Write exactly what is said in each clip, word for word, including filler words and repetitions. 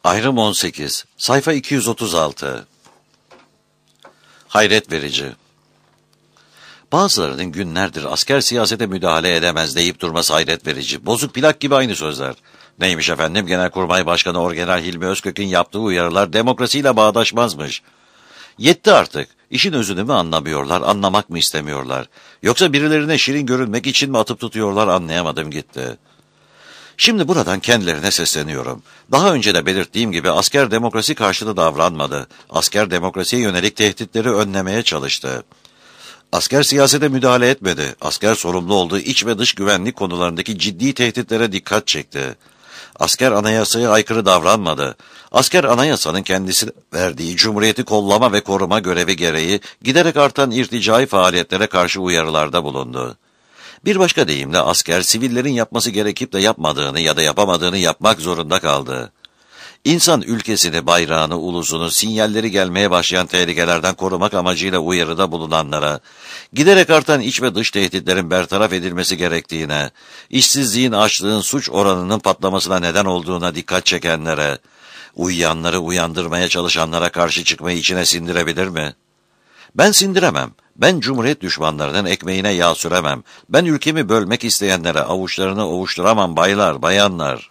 Ayrım on sekiz, sayfa iki yüz otuz altı. Hayret verici. Bazılarının günlerdir asker siyasete müdahale edemez deyip durması hayret verici. Bozuk plak gibi aynı sözler. Neymiş efendim, Genelkurmay Başkanı Orgeneral Hilmi Özkök'ün yaptığı uyarılar demokrasiyle bağdaşmazmış. Yetti artık. İşin özünü mü anlamıyorlar, anlamak mı istemiyorlar? Yoksa birilerine şirin görünmek için mi atıp tutuyorlar, anlayamadım gitti. Şimdi buradan kendilerine sesleniyorum. Daha önce de belirttiğim gibi asker demokrasi karşıtı davranmadı. Asker demokrasiye yönelik tehditleri önlemeye çalıştı. Asker siyasete müdahale etmedi. Asker sorumlu olduğu iç ve dış güvenlik konularındaki ciddi tehditlere dikkat çekti. Asker anayasaya aykırı davranmadı. Asker anayasanın kendisi verdiği cumhuriyeti kollama ve koruma görevi gereği giderek artan irticai faaliyetlere karşı uyarılarda bulundu. Bir başka deyimle asker sivillerin yapması gerekip de yapmadığını ya da yapamadığını yapmak zorunda kaldı. İnsan ülkesini, bayrağını, ulusunu, sinyalleri gelmeye başlayan tehlikelerden korumak amacıyla uyarıda bulunanlara, giderek artan iç ve dış tehditlerin bertaraf edilmesi gerektiğine, işsizliğin, açlığın, suç oranının patlamasına neden olduğuna dikkat çekenlere, uyuyanları uyandırmaya çalışanlara karşı çıkmayı içine sindirebilir mi? Ben sindiremem. Ben cumhuriyet düşmanlarının ekmeğine yağ süremem. Ben ülkemi bölmek isteyenlere avuçlarını ovuşturamam baylar, bayanlar.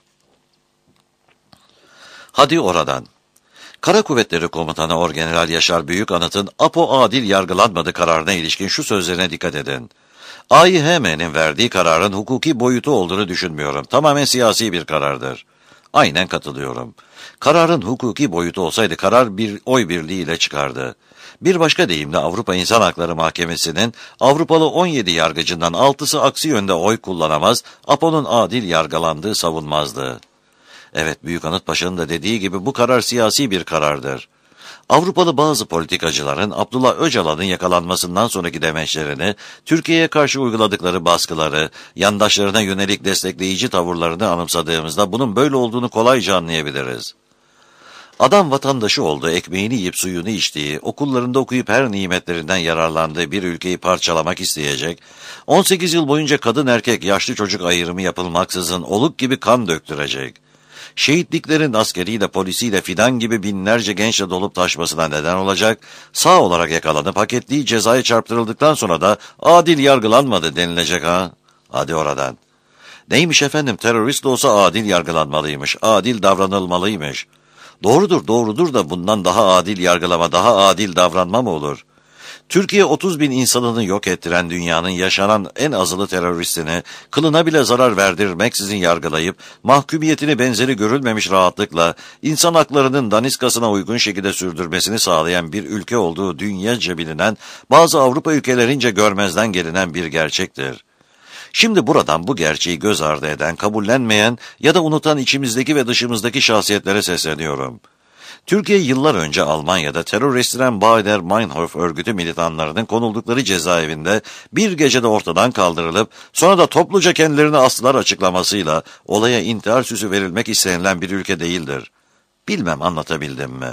Hadi oradan. Kara Kuvvetleri Komutanı Orgeneral Yaşar Büyükanıt'ın Apo adil yargılanmadı kararına ilişkin şu sözlerine dikkat edin. A İ H M'nin verdiği kararın hukuki boyutu olduğunu düşünmüyorum. Tamamen siyasi bir karardır. Aynen katılıyorum. Kararın hukuki boyutu olsaydı karar bir oy birliğiyle çıkardı. Bir başka deyimle Avrupa İnsan Hakları Mahkemesi'nin Avrupalı on yedi yargıcından altısı aksi yönde oy kullanamaz, Apo'nun adil yargılandığı savunmazdı. Evet, Büyükanıt Paşa'nın da dediği gibi bu karar siyasi bir karardır. Avrupalı bazı politikacıların Abdullah Öcalan'ın yakalanmasından sonraki demeçlerini, Türkiye'ye karşı uyguladıkları baskıları, yandaşlarına yönelik destekleyici tavırlarını anımsadığımızda bunun böyle olduğunu kolayca anlayabiliriz. Adam vatandaşı oldu, ekmeğini yiyip suyunu içtiği, okullarında okuyup her nimetlerinden yararlandığı bir ülkeyi parçalamak isteyecek, on sekiz yıl boyunca kadın erkek yaşlı çocuk ayrımı yapılmaksızın oluk gibi kan döktürecek. Şehitliklerin askeriyle polisiyle fidan gibi binlerce gençle dolup taşmasına neden olacak, sağ olarak yakalanıp hak ettiği cezaya çarptırıldıktan sonra da adil yargılanmadı denilecek ha. Hadi oradan. Neymiş efendim, terörist de olsa adil yargılanmalıymış, adil davranılmalıymış. Doğrudur, doğrudur da bundan daha adil yargılama, daha adil davranma mı olur? Türkiye otuz bin insanını yok ettiren dünyanın yaşanan en azılı teröristini kılına bile zarar verdirmeksizin yargılayıp mahkumiyetini benzeri görülmemiş rahatlıkla insan haklarının daniskasına uygun şekilde sürdürmesini sağlayan bir ülke olduğu dünyaca bilinen, bazı Avrupa ülkelerince görmezden gelinen bir gerçektir. Şimdi buradan bu gerçeği göz ardı eden, kabullenmeyen ya da unutan içimizdeki ve dışımızdaki şahsiyetlere sesleniyorum. Türkiye yıllar önce Almanya'da terör estiren Baader-Meinhof örgütü militanlarının konuldukları cezaevinde bir gecede ortadan kaldırılıp sonra da topluca kendilerini astılar açıklamasıyla olaya intihar süsü verilmek istenilen bir ülke değildir. Bilmem anlatabildim mi?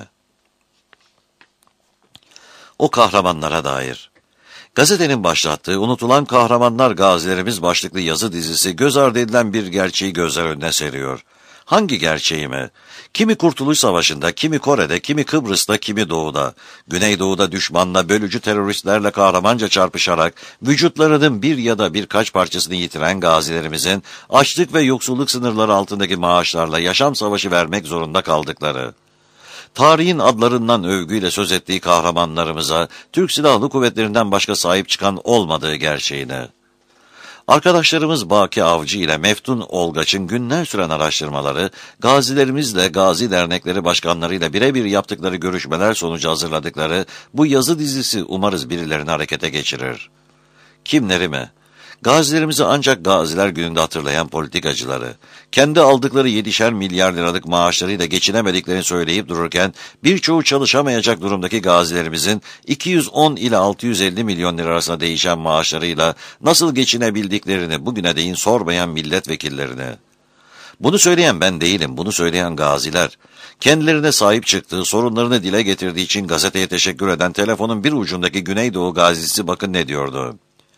O kahramanlara dair. Gazetenin başlattığı Unutulan Kahramanlar Gazilerimiz başlıklı yazı dizisi göz ardı edilen bir gerçeği gözler önüne seriyor. Hangi gerçeği mi? Kimi Kurtuluş Savaşı'nda, kimi Kore'de, kimi Kıbrıs'ta, kimi Doğu'da, Güneydoğu'da düşmanla, bölücü teröristlerle kahramanca çarpışarak vücutlarının bir ya da birkaç parçasını yitiren gazilerimizin açlık ve yoksulluk sınırları altındaki maaşlarla yaşam savaşı vermek zorunda kaldıkları. Tarihin adlarından övgüyle söz ettiği kahramanlarımıza Türk Silahlı Kuvvetleri'nden başka sahip çıkan olmadığı gerçeğini. Arkadaşlarımız Baki Avcı ile Meftun Olgaç'ın günler süren araştırmaları, gazilerimizle gazi dernekleri başkanlarıyla birebir yaptıkları görüşmeler sonucu hazırladıkları bu yazı dizisi umarız birilerini harekete geçirir. Kimleri mi? Gazilerimizi ancak Gaziler Günü'nde hatırlayan politikacıları, kendi aldıkları yedişer milyar liralık maaşlarıyla geçinemediklerini söyleyip dururken birçoğu çalışamayacak durumdaki gazilerimizin iki yüz on ile altı yüz elli milyon lira arasında değişen maaşlarıyla nasıl geçinebildiklerini bugüne değin sormayan milletvekillerini. Bunu söyleyen ben değilim, bunu söyleyen gaziler. Kendilerine sahip çıktığı, sorunlarını dile getirdiği için gazeteye teşekkür eden telefonun bir ucundaki Güneydoğu gazisi bakın ne diyordu.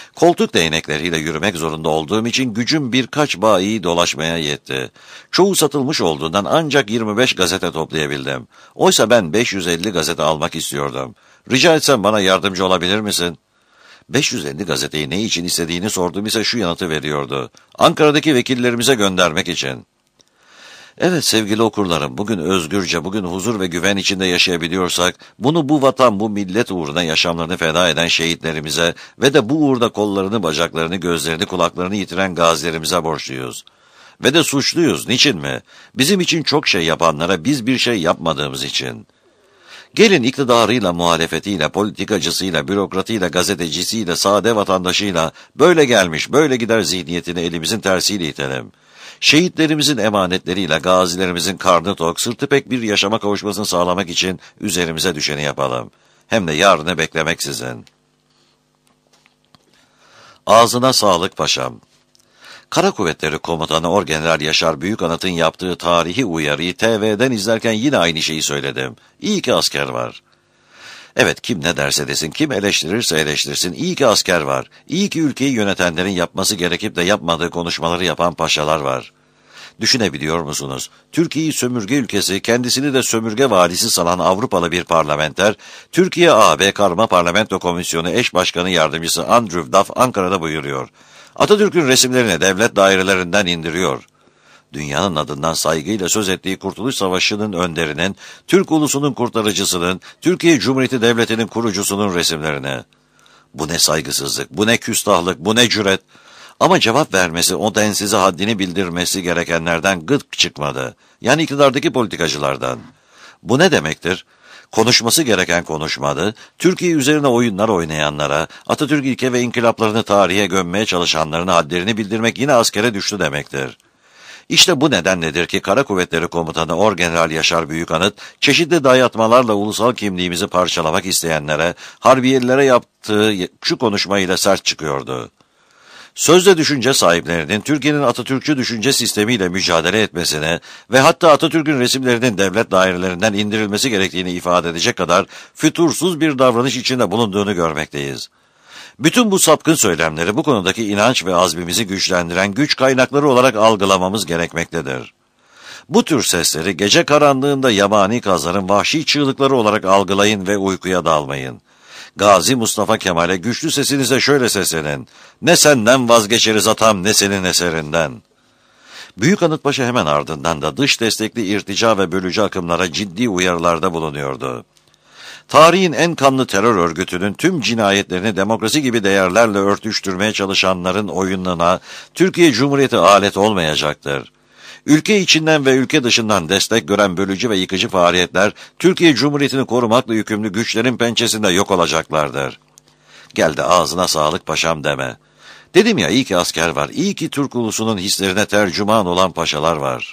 Koltuk değnekleriyle yürümek zorunda olduğum için gücüm birkaç bayi dolaşmaya yetti. Çoğu satılmış olduğundan ancak yirmi beş gazete toplayabildim. Oysa ben beş yüz elli gazete almak istiyordum. Rica etsem bana yardımcı olabilir misin? beş yüz elli gazeteyi ne için istediğini sorduğum ise şu yanıtı veriyordu. Ankara'daki vekillerimize göndermek için. Evet sevgili okurlarım, bugün özgürce, bugün huzur ve güven içinde yaşayabiliyorsak, bunu bu vatan, bu millet uğruna yaşamlarını feda eden şehitlerimize ve de bu uğurda kollarını, bacaklarını, gözlerini, kulaklarını yitiren gazilerimize borçluyuz. Ve de suçluyuz. Niçin mi? Bizim için çok şey yapanlara biz bir şey yapmadığımız için. Gelin iktidarıyla, muhalefetiyle, politikacısıyla, bürokratıyla, gazetecisiyle, sade vatandaşıyla böyle gelmiş, böyle gider zihniyetini elimizin tersiyle itelim. Şehitlerimizin emanetleriyle gazilerimizin karnı tok, sırtı pek bir yaşama kavuşmasını sağlamak için üzerimize düşeni yapalım. Hem de yarını beklemeksizin. Ağzına sağlık paşam. Kara Kuvvetleri Komutanı Orgeneral Yaşar Büyükanıt'ın yaptığı tarihi uyarıyı T V'den izlerken yine aynı şeyi söyledim. İyi ki asker var. Evet, kim ne derse desin, kim eleştirirse eleştirsin, iyi ki asker var. İyi ki ülkeyi yönetenlerin yapması gerekip de yapmadığı konuşmaları yapan paşalar var. Düşünebiliyor musunuz? Türkiye'yi sömürge ülkesi, kendisini de sömürge valisi sanan Avrupalı bir parlamenter, Türkiye-A B Karma Parlamento Komisyonu Eş Başkanı Yardımcısı Andrew Duff Ankara'da buyuruyor. Atatürk'ün resimlerini devlet dairelerinden indiriyor. Dünyanın adından saygıyla söz ettiği Kurtuluş Savaşı'nın önderinin, Türk ulusunun kurtarıcısının, Türkiye Cumhuriyeti Devleti'nin kurucusunun resimlerini. Bu ne saygısızlık, bu ne küstahlık, bu ne cüret. Ama cevap vermesi, o densize haddini bildirmesi gerekenlerden gık çıkmadı. Yani iktidardaki politikacılardan. Bu ne demektir? Konuşması gereken konuşmadı, Türkiye üzerine oyunlar oynayanlara, Atatürk ilke ve inkılaplarını tarihe gömmeye çalışanların hadlerini bildirmek yine askere düştü demektir. İşte bu nedenledir ki Kara Kuvvetleri Komutanı Orgeneral Yaşar Büyükanıt, çeşitli dayatmalarla ulusal kimliğimizi parçalamak isteyenlere, harbiyelilere yaptığı şu konuşmayla sert çıkıyordu. Sözde düşünce sahiplerinin Türkiye'nin Atatürkçü düşünce sistemiyle mücadele etmesine ve hatta Atatürk'ün resimlerinin devlet dairelerinden indirilmesi gerektiğini ifade edecek kadar fütursuz bir davranış içinde bulunduğunu görmekteyiz. Bütün bu sapkın söylemleri bu konudaki inanç ve azmimizi güçlendiren güç kaynakları olarak algılamamız gerekmektedir. Bu tür sesleri gece karanlığında yabani kazların vahşi çığlıkları olarak algılayın ve uykuya dalmayın. Gazi Mustafa Kemal'e güçlü sesinizle şöyle seslenin. Ne senden vazgeçeriz atam, ne senin eserinden. Büyükanıt Paşa hemen ardından da dış destekli irtica ve bölücü akımlara ciddi uyarılarda bulunuyordu. Tarihin en kanlı terör örgütünün tüm cinayetlerini demokrasi gibi değerlerle örtüştürmeye çalışanların oyununa Türkiye Cumhuriyeti alet olmayacaktır. Ülke içinden ve ülke dışından destek gören bölücü ve yıkıcı faaliyetler, Türkiye Cumhuriyeti'ni korumakla yükümlü güçlerin pençesinde yok olacaklardır. Gel de ağzına sağlık paşam deme. Dedim ya, iyi ki asker var, iyi ki Türk ulusunun hislerine tercüman olan paşalar var.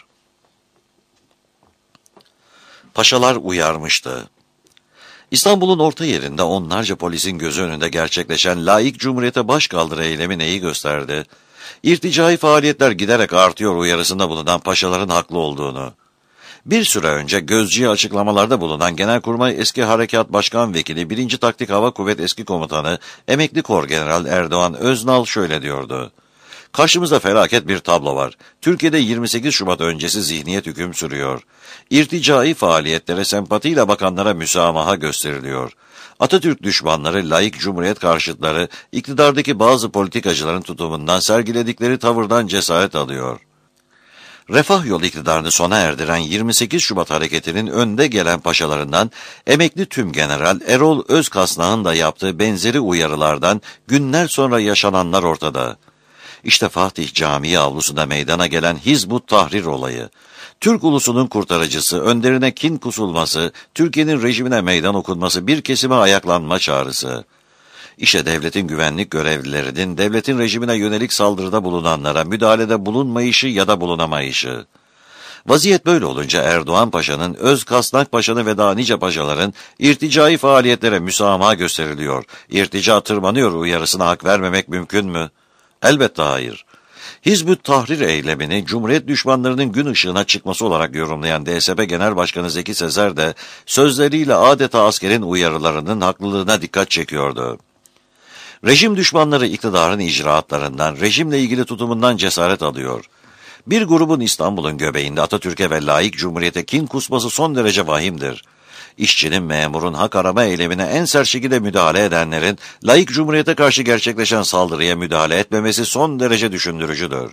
Paşalar uyarmıştı. İstanbul'un orta yerinde onlarca polisin gözü önünde gerçekleşen laik cumhuriyete başkaldırı eylemi neyi gösterdi? İrticai faaliyetler giderek artıyor uyarısında bulunan paşaların haklı olduğunu. Bir süre önce gözcüye açıklamalarda bulunan Genelkurmay Eski Harekat Başkan Vekili birinci Taktik Hava Kuvvet Eski Komutanı Emekli Korgeneral Erdoğan Öznal şöyle diyordu. Karşımızda felaket bir tablo var. Türkiye'de yirmi sekiz Şubat öncesi zihniyet hüküm sürüyor. İrticai faaliyetlere sempatiyle bakanlara müsamaha gösteriliyor. Atatürk düşmanları, laik cumhuriyet karşıtları, iktidardaki bazı politikacıların tutumundan, sergiledikleri tavırdan cesaret alıyor. Refah yolu iktidarını sona erdiren yirmi sekiz Şubat hareketinin önde gelen paşalarından emekli tümgeneral Erol Özkasnak'ın da yaptığı benzeri uyarılardan günler sonra yaşananlar ortada. İşte Fatih Camii avlusunda meydana gelen Hizb-ut Tahrir olayı. Türk ulusunun kurtarıcısı, önderine kin kusulması, Türkiye'nin rejimine meydan okunması, bir kesime ayaklanma çağrısı. İşte devletin güvenlik görevlilerinin devletin rejimine yönelik saldırıda bulunanlara müdahalede bulunmayışı ya da bulunamayışı. Vaziyet böyle olunca Erdoğan Paşa'nın, Özkasnak Paşa'nın ve daha nice paşaların irticai faaliyetlere müsamaha gösteriliyor, irtica tırmanıyor uyarısına hak vermemek mümkün mü? Elbette hayır. Hizb-ut Tahrir eylemini Cumhuriyet düşmanlarının gün ışığına çıkması olarak yorumlayan D S P Genel Başkanı Zeki Sezer de sözleriyle adeta askerin uyarılarının haklılığına dikkat çekiyordu. Rejim düşmanları iktidarın icraatlarından, rejimle ilgili tutumundan cesaret alıyor. Bir grubun İstanbul'un göbeğinde Atatürk'e ve laik cumhuriyete kin kusması son derece vahimdir. İşçinin, memurun hak arama eylemine en sert şekilde müdahale edenlerin, laik cumhuriyete karşı gerçekleşen saldırıya müdahale etmemesi son derece düşündürücüdür.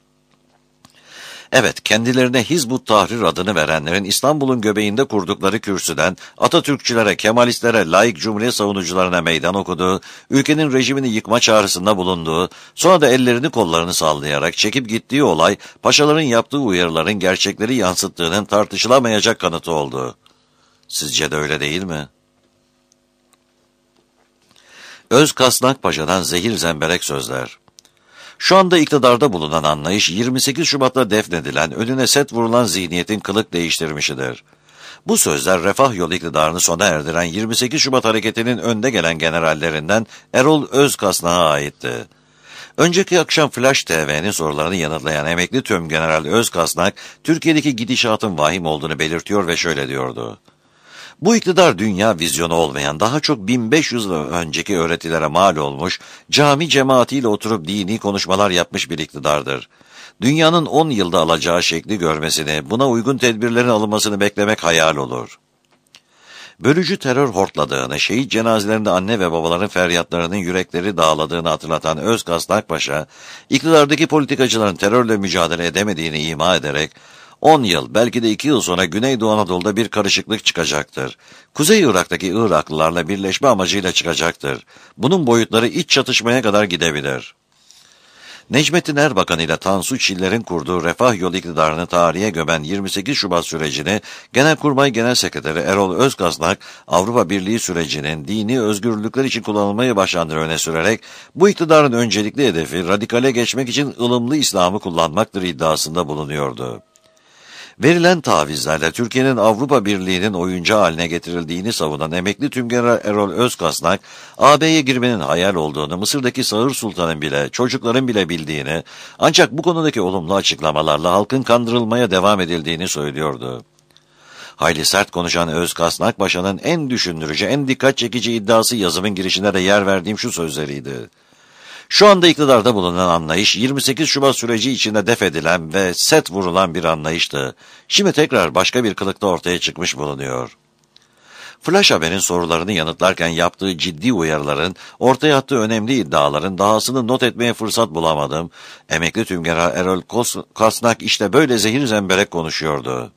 Evet, kendilerine Hizb-ut Tahrir adını verenlerin İstanbul'un göbeğinde kurdukları kürsüden Atatürkçülere, Kemalistlere, laik cumhuriyet savunucularına meydan okuduğu, ülkenin rejimini yıkma çağrısında bulunduğu, sonra da ellerini kollarını sallayarak çekip gittiği olay, paşaların yaptığı uyarıların gerçekleri yansıttığının tartışılamayacak kanıtı oldu. Sizce de öyle değil mi? Özkasnak Paşa'dan zehir zemberek sözler. Şu anda iktidarda bulunan anlayış yirmi sekiz Şubat'ta defnedilen, önüne set vurulan zihniyetin kılık değiştirmişidir. Bu sözler Refah Yolu iktidarını sona erdiren yirmi sekiz Şubat hareketinin önde gelen generallerinden Erol Özkasnak'a aitti. Önceki akşam Flash T V'nin sorularını yanıtlayan emekli Tümgeneral Özkasnak, Türkiye'deki gidişatın vahim olduğunu belirtiyor ve şöyle diyordu. Bu iktidar dünya vizyonu olmayan, daha çok bin beş yüz yıl önceki öğretilere mal olmuş, cami cemaatiyle oturup dini konuşmalar yapmış bir iktidardır. Dünyanın on yılda alacağı şekli görmesini, buna uygun tedbirlerin alınmasını beklemek hayal olur. Bölücü terör hortladığını, şehit cenazelerinde anne ve babaların feryatlarının yürekleri dağladığını hatırlatan Özkasnak Paşa, iktidardaki politikacıların terörle mücadele edemediğini ima ederek, on yıl, belki de iki yıl sonra Güneydoğu Anadolu'da bir karışıklık çıkacaktır. Kuzey Irak'taki Iraklılarla birleşme amacıyla çıkacaktır. Bunun boyutları iç çatışmaya kadar gidebilir. Necmettin Erbakan ile Tansu Çiller'in kurduğu Refah Yolu iktidarını tarihe gömen yirmi sekiz Şubat sürecini, Genelkurmay Genel Sekreteri Erol Özkasnak, Avrupa Birliği sürecinin dini özgürlükler için kullanılmaya başlandığını öne sürerek, bu iktidarın öncelikli hedefi radikale geçmek için ılımlı İslam'ı kullanmaktır iddiasında bulunuyordu. Verilen tavizlerle Türkiye'nin Avrupa Birliği'nin oyuncağı haline getirildiğini savunan emekli Tümgeneral Erol Özkasnak, A B'ye girmenin hayal olduğunu, Mısır'daki Sağır Sultan'ın bile, çocukların bile bildiğini, ancak bu konudaki olumlu açıklamalarla halkın kandırılmaya devam edildiğini söylüyordu. Hayli sert konuşan Özkasnak Paşa'nın en düşündürücü, en dikkat çekici iddiası yazımın girişinde de yer verdiğim şu sözleriydi. Şu anda iktidarda bulunan anlayış yirmi sekiz Şubat süreci içinde def edilen ve set vurulan bir anlayıştı. Şimdi tekrar başka bir kılıkta ortaya çıkmış bulunuyor. Flash Haber'in sorularını yanıtlarken yaptığı ciddi uyarıların, ortaya attığı önemli iddiaların dahasını not etmeye fırsat bulamadım. Emekli Tümgeneral Erol Özkasnak işte böyle zehir zemberek konuşuyordu.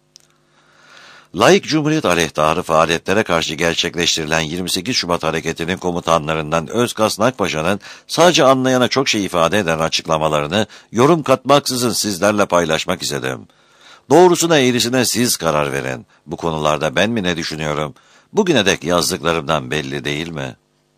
Laik Cumhuriyet aleyhtarı faaliyetlere karşı gerçekleştirilen yirmi sekiz Şubat hareketinin komutanlarından Özkasnak Paşa'nın sadece anlayana çok şey ifade eden açıklamalarını yorum katmaksızın sizlerle paylaşmak istedim. Doğrusuna eğrisine siz karar verin. Bu konularda ben mi ne düşünüyorum? Bugüne dek yazdıklarımdan belli değil mi?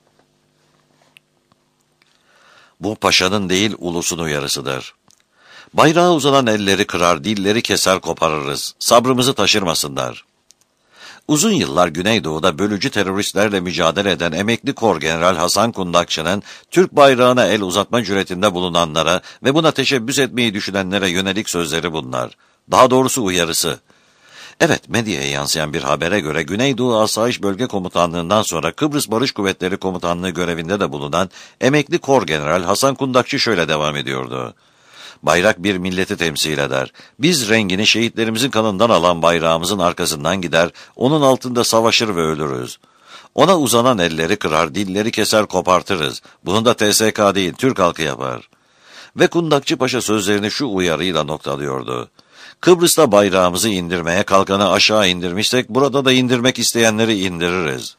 Bu paşanın değil ulusun uyarısıdır. Bayrağa uzanan elleri kırar, dilleri keser koparırız. Sabrımızı taşırmasınlar. Uzun yıllar Güneydoğu'da bölücü teröristlerle mücadele eden emekli Korgeneral Hasan Kundakçı'nın Türk bayrağına el uzatma cüretinde bulunanlara ve buna teşebbüs etmeyi düşünenlere yönelik sözleri bunlar. Daha doğrusu uyarısı. Evet, medyaya yansıyan bir habere göre Güneydoğu Asayiş Bölge Komutanlığından sonra Kıbrıs Barış Kuvvetleri Komutanlığı görevinde de bulunan emekli Korgeneral Hasan Kundakçı şöyle devam ediyordu. Bayrak bir milleti temsil eder. Biz rengini şehitlerimizin kanından alan bayrağımızın arkasından gider, onun altında savaşır ve ölürüz. Ona uzanan elleri kırar, dilleri keser kopartırız. Bunu da T S K değil, Türk halkı yapar. Ve Kundakçı Paşa sözlerini şu uyarıyla noktalıyordu. Kıbrıs'ta bayrağımızı indirmeye kalkanı aşağı indirmişsek, burada da indirmek isteyenleri indiririz.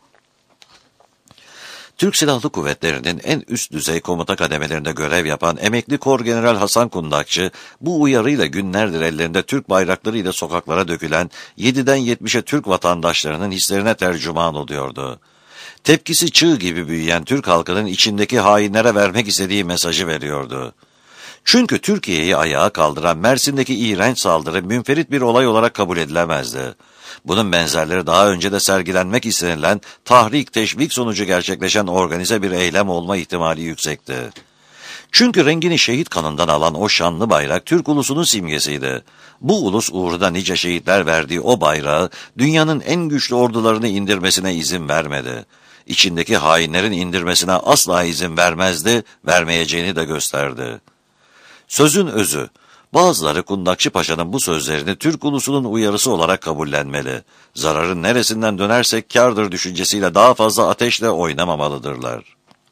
Türk Silahlı Kuvvetleri'nin en üst düzey komuta kademelerinde görev yapan emekli Korgeneral Hasan Kundakçı, bu uyarıyla günlerdir ellerinde Türk bayraklarıyla sokaklara dökülen yediden yetmişe Türk vatandaşlarının hislerine tercüman oluyordu. Tepkisi çığ gibi büyüyen Türk halkının içindeki hainlere vermek istediği mesajı veriyordu. Çünkü Türkiye'yi ayağa kaldıran Mersin'deki iğrenç saldırı münferit bir olay olarak kabul edilemezdi. Bunun benzerleri daha önce de sergilenmek istenilen tahrik, teşvik sonucu gerçekleşen organize bir eylem olma ihtimali yüksekti. Çünkü rengini şehit kanından alan o şanlı bayrak Türk ulusunun simgesiydi. Bu ulus uğruna nice şehitler verdiği o bayrağı dünyanın en güçlü ordularını indirmesine izin vermedi. içindeki hainlerin indirmesine asla izin vermezdi, vermeyeceğini de gösterdi. Sözün özü, bazıları Kundakçı Paşa'nın bu sözlerini Türk ulusunun uyarısı olarak kabullenmeli. Zararın neresinden dönersek kârdır düşüncesiyle daha fazla ateşle oynamamalıdırlar.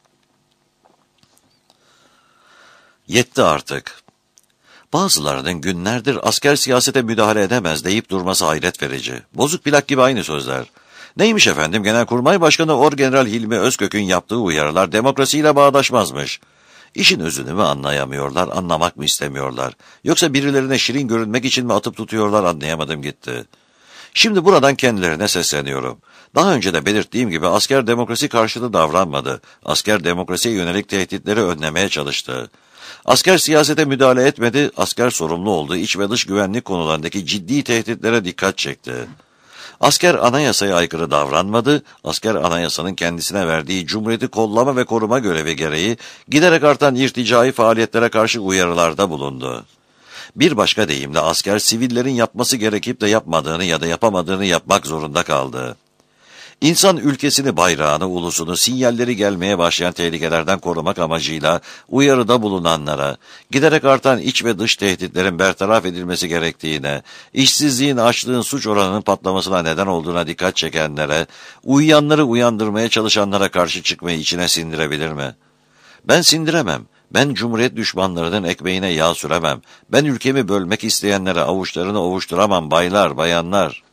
Yetti artık. Bazılarının günlerdir asker siyasete müdahale edemez deyip durması hayret verici. Bozuk plak gibi aynı sözler. Neymiş efendim, Genelkurmay Başkanı Orgeneral Hilmi Özkök'ün yaptığı uyarılar demokrasiyle bağdaşmazmış. İşin özünü mü anlayamıyorlar, anlamak mı istemiyorlar? Yoksa birilerine şirin görünmek için mi atıp tutuyorlar, anlayamadım gitti. Şimdi buradan kendilerine sesleniyorum. Daha önce de belirttiğim gibi asker demokrasi karşıtı davranmadı. Asker demokrasiye yönelik tehditleri önlemeye çalıştı. Asker siyasete müdahale etmedi, asker sorumlu olduğu iç ve dış güvenlik konularındaki ciddi tehditlere dikkat çekti. Asker anayasaya aykırı davranmadı, asker anayasanın kendisine verdiği cumhuriyeti kollama ve koruma görevi gereği giderek artan irticai faaliyetlere karşı uyarılarda bulundu. Bir başka deyimle asker sivillerin yapması gerekip de yapmadığını ya da yapamadığını yapmak zorunda kaldı. İnsan ülkesini, bayrağını, ulusunu, sinyalleri gelmeye başlayan tehlikelerden korumak amacıyla uyarıda bulunanlara, giderek artan iç ve dış tehditlerin bertaraf edilmesi gerektiğine, işsizliğin, açlığın, suç oranının patlamasına neden olduğuna dikkat çekenlere, uyuyanları uyandırmaya çalışanlara karşı çıkmayı içine sindirebilir mi? Ben sindiremem. Ben Cumhuriyet düşmanlarının ekmeğine yağ süremem. Ben ülkemi bölmek isteyenlere avuçlarını ovuşturamam baylar, bayanlar.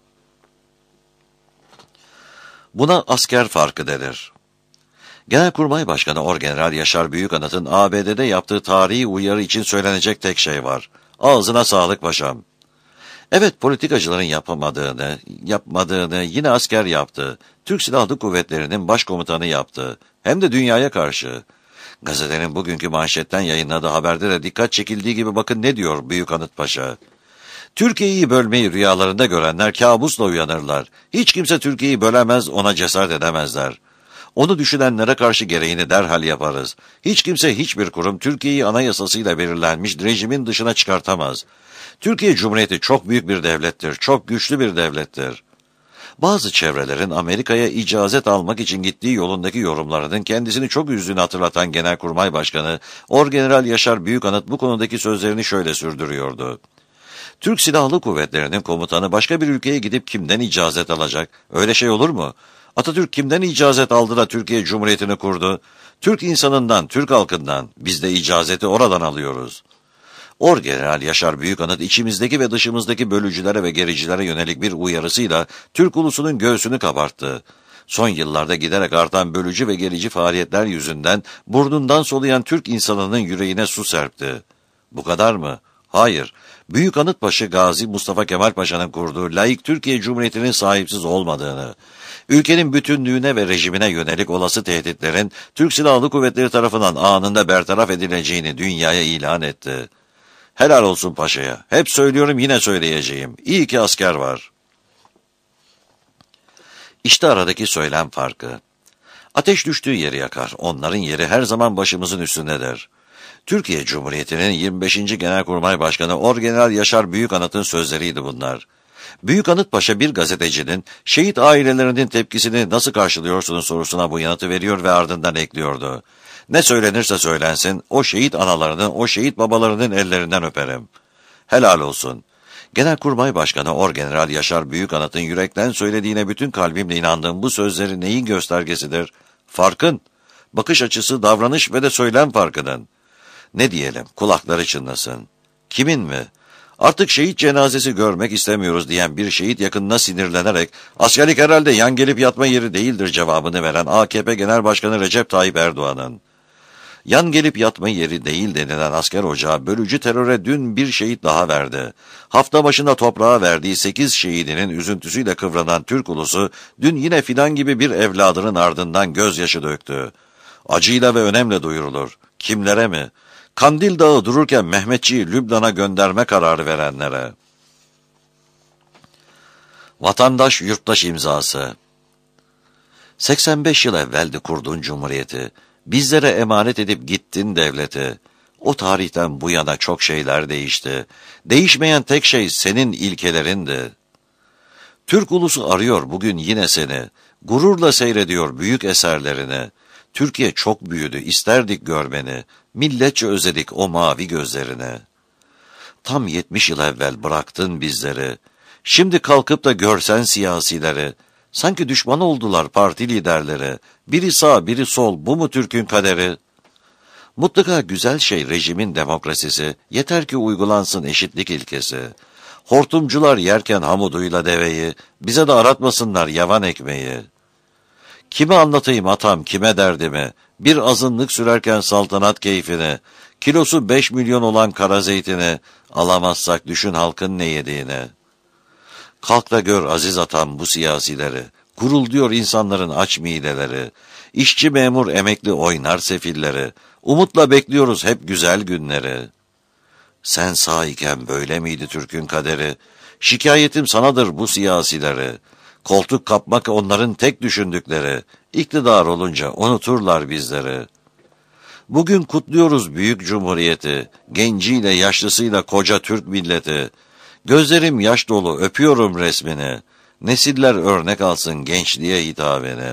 Buna asker farkı denir. Genelkurmay Başkanı Orgeneral Yaşar Büyükanıt'ın A B D'de yaptığı tarihi uyarı için söylenecek tek şey var. Ağzına sağlık paşam. Evet, politikacıların yapamadığını, yapmadığını yine asker yaptı. Türk Silahlı Kuvvetleri'nin başkomutanı yaptı. Hem de dünyaya karşı. Gazetenin bugünkü manşetten yayınladığı haberde de dikkat çekildiği gibi bakın ne diyor Büyükanıt Paşa. Türkiye'yi bölmeyi rüyalarında görenler kabusla uyanırlar. Hiç kimse Türkiye'yi bölemez, ona cesaret edemezler. Onu düşünenlere karşı gereğini derhal yaparız. Hiç kimse, hiçbir kurum Türkiye'yi anayasasıyla belirlenmiş rejimin dışına çıkartamaz. Türkiye Cumhuriyeti çok büyük bir devlettir, çok güçlü bir devlettir. Bazı çevrelerin Amerika'ya icazet almak için gittiği yolundaki yorumlarının kendisini çok üzdüğünü hatırlatan Genelkurmay Başkanı Orgeneral Yaşar Büyükanıt bu konudaki sözlerini şöyle sürdürüyordu. Türk Silahlı Kuvvetleri'nin komutanı başka bir ülkeye gidip kimden icazet alacak? Öyle şey olur mu? Atatürk kimden icazet aldı da Türkiye Cumhuriyeti'ni kurdu? Türk insanından, Türk halkından. Biz de icazeti oradan alıyoruz. Orgeneral Yaşar Büyükanıt içimizdeki ve dışımızdaki bölücülere ve gericilere yönelik bir uyarısıyla Türk ulusunun göğsünü kabarttı. Son yıllarda giderek artan bölücü ve gerici faaliyetler yüzünden burnundan soluyan Türk insanının yüreğine su serpti. Bu kadar mı? Hayır. Büyük Anıtbaşı Gazi Mustafa Kemal Paşa'nın kurduğu laik Türkiye Cumhuriyeti'nin sahipsiz olmadığını, ülkenin bütünlüğüne ve rejimine yönelik olası tehditlerin Türk Silahlı Kuvvetleri tarafından anında bertaraf edileceğini dünyaya ilan etti. Helal olsun paşaya. Hep söylüyorum, yine söyleyeceğim. İyi ki asker var. İşte aradaki söylem farkı. Ateş düştüğü yeri yakar. Onların yeri her zaman başımızın üstündedir. Türkiye Cumhuriyeti'nin yirmi beşinci Genelkurmay Başkanı Orgeneral Yaşar Büyükanıt'ın sözleriydi bunlar. Büyükanıt Paşa bir gazetecinin şehit ailelerinin tepkisini nasıl karşılıyorsunuz sorusuna bu yanıtı veriyor ve ardından ekliyordu. Ne söylenirse söylensin o şehit analarının, o şehit babalarının ellerinden öperim. Helal olsun. Genelkurmay Başkanı Orgeneral Yaşar Büyükanıt'ın yürekten söylediğine bütün kalbimle inandığım bu sözleri neyin göstergesidir? Farkın, bakış açısı, davranış ve de söylem farkının. Ne diyelim, kulakları çınlasın. Kimin mi? Artık şehit cenazesi görmek istemiyoruz diyen bir şehit yakınına sinirlenerek askerlik herhalde yan gelip yatma yeri değildir cevabını veren A K P Genel Başkanı Recep Tayyip Erdoğan'ın. Yan gelip yatma yeri değil denilen asker ocağı bölücü teröre dün bir şehit daha verdi. Hafta başında toprağa verdiği sekiz şehidinin üzüntüsüyle kıvranan Türk ulusu dün yine fidan gibi bir evladının ardından gözyaşı döktü. Acıyla ve önemle duyurulur. Kimlere mi? Kandil Dağı dururken Mehmetçiği Lübnan'a gönderme kararı verenlere. Vatandaş yurttaş imzası. seksen beş yıl evveldi kurduğun cumhuriyeti. Bizlere emanet edip gittin devleti. O tarihten bu yana çok şeyler değişti. Değişmeyen tek şey senin ilkelerindi. Türk ulusu arıyor bugün yine seni. Gururla seyrediyor büyük eserlerini. Türkiye çok büyüdü, isterdik görmeni. Milletçe özledik o mavi gözlerini. Tam yetmiş yıl evvel bıraktın bizleri. Şimdi kalkıp da görsen siyasileri. Sanki düşman oldular parti liderleri. Biri sağ, biri sol, bu mu Türk'ün kaderi? Mutlaka güzel şey rejimin demokrasisi. Yeter ki uygulansın eşitlik ilkesi. Hortumcular yerken hamuduyla deveyi, bize de aratmasınlar yavan ekmeği. Kime anlatayım atam, kime derdimi? Bir azınlık sürerken saltanat keyfini, kilosu beş milyon olan kara zeytini, alamazsak düşün halkın ne yediğini. Kalk da gör aziz atam bu siyasileri, kurul diyor insanların aç mideleri. İşçi memur emekli oynar sefilleri, umutla bekliyoruz hep güzel günleri. Sen sağ iken böyle miydi Türk'ün kaderi? Şikayetim sanadır bu siyasileri. Koltuk kapmak onların tek düşündükleri. İktidar olunca unuturlar bizleri. Bugün kutluyoruz büyük cumhuriyeti. Genciyle yaşlısıyla koca Türk milleti. Gözlerim yaş dolu öpüyorum resmini. Nesiller örnek alsın gençliğe hitabeni.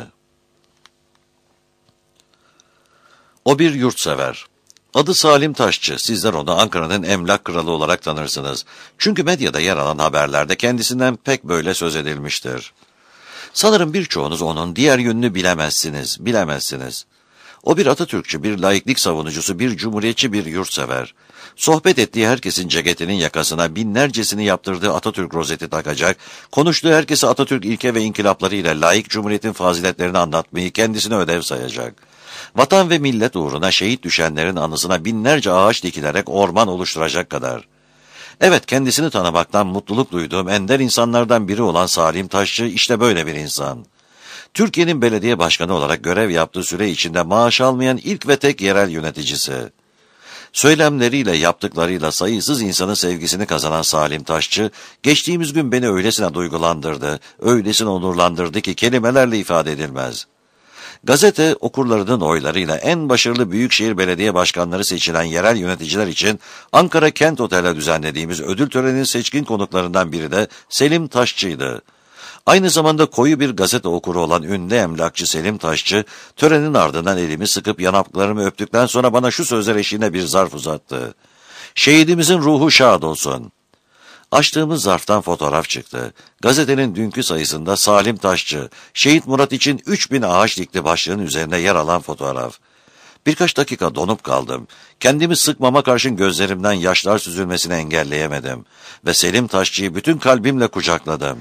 O bir yurtsever. Adı Salim Taşçı. Sizler onu Ankara'nın emlak kralı olarak tanırsınız. Çünkü medyada yer alan haberlerde kendisinden pek böyle söz edilmiştir. Sanırım birçoğunuz onun diğer yönünü bilemezsiniz, bilemezsiniz. O bir Atatürkçü, bir laiklik savunucusu, bir cumhuriyetçi, bir yurtsever. Sohbet ettiği herkesin ceketinin yakasına binlercesini yaptırdığı Atatürk rozeti takacak, konuştuğu herkese Atatürk ilke ve inkılaplarıyla laik cumhuriyetin faziletlerini anlatmayı kendisine ödev sayacak. Vatan ve millet uğruna şehit düşenlerin anısına binlerce ağaç dikilerek orman oluşturacak kadar. Evet, kendisini tanımaktan mutluluk duyduğum ender insanlardan biri olan Salim Taşçı işte böyle bir insan. Türkiye'nin belediye başkanı olarak görev yaptığı süre içinde maaş almayan ilk ve tek yerel yöneticisi. Söylemleriyle, yaptıklarıyla sayısız insanın sevgisini kazanan Salim Taşçı, geçtiğimiz gün beni öylesine duygulandırdı, öylesine onurlandırdı ki kelimelerle ifade edilmez. Gazete okurlarının oylarıyla en başarılı büyükşehir belediye başkanları seçilen yerel yöneticiler için Ankara Kent Otel'e düzenlediğimiz ödül töreninin seçkin konuklarından biri de Selim Taşçı'ydı. Aynı zamanda koyu bir gazete okuru olan ünlü emlakçı Selim Taşçı, törenin ardından elimi sıkıp yanaklarımı öptükten sonra bana şu sözler eşliğinde bir zarf uzattı. Şehidimizin ruhu şad olsun. Açtığımız zarftan fotoğraf çıktı. Gazetenin dünkü sayısında Salim Taşçı, Şehit Murat için üç bin ağaç dikti başlığının üzerinde yer alan fotoğraf. Birkaç dakika donup kaldım. Kendimi sıkmama karşın gözlerimden yaşlar süzülmesini engelleyemedim. Ve Selim Taşçı'yı bütün kalbimle kucakladım.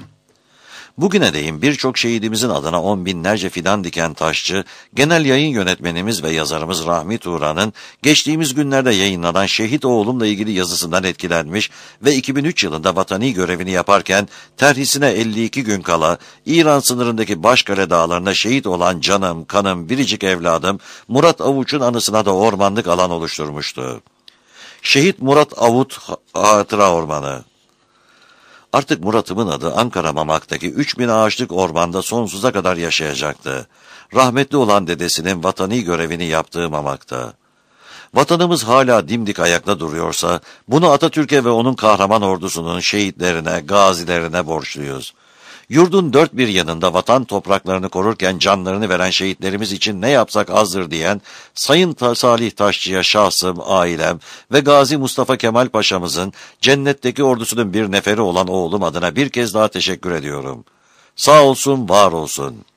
Bugüne değin birçok şehidimizin adına on binlerce fidan diken Taşçı, genel yayın yönetmenimiz ve yazarımız Rahmi Turan'ın geçtiğimiz günlerde yayınlanan Şehit Oğlum'la ilgili yazısından etkilenmiş ve iki bin üç yılında vatani görevini yaparken terhisine elli iki gün kala İran sınırındaki Başkale Dağları'nda şehit olan canım, kanım, biricik evladım Murat Avuç'un anısına da ormanlık alan oluşturmuştu. Şehit Murat Avut Hatıra Ormanı. Artık Murat'ımın adı Ankara Mamak'taki üç bin ağaçlık ormanda sonsuza kadar yaşayacaktı. Rahmetli olan dedesinin vatani görevini yaptığı Mamak'ta. Vatanımız hala dimdik ayakta duruyorsa, bunu Atatürk'e ve onun kahraman ordusunun şehitlerine, gazilerine borçluyuz. Yurdun dört bir yanında vatan topraklarını korurken canlarını veren şehitlerimiz için ne yapsak azdır diyen Sayın Ta Salih Taşçı'ya şahsım, ailem ve Gazi Mustafa Kemal Paşa'mızın cennetteki ordusunun bir neferi olan oğlum adına bir kez daha teşekkür ediyorum. Sağ olsun, var olsun.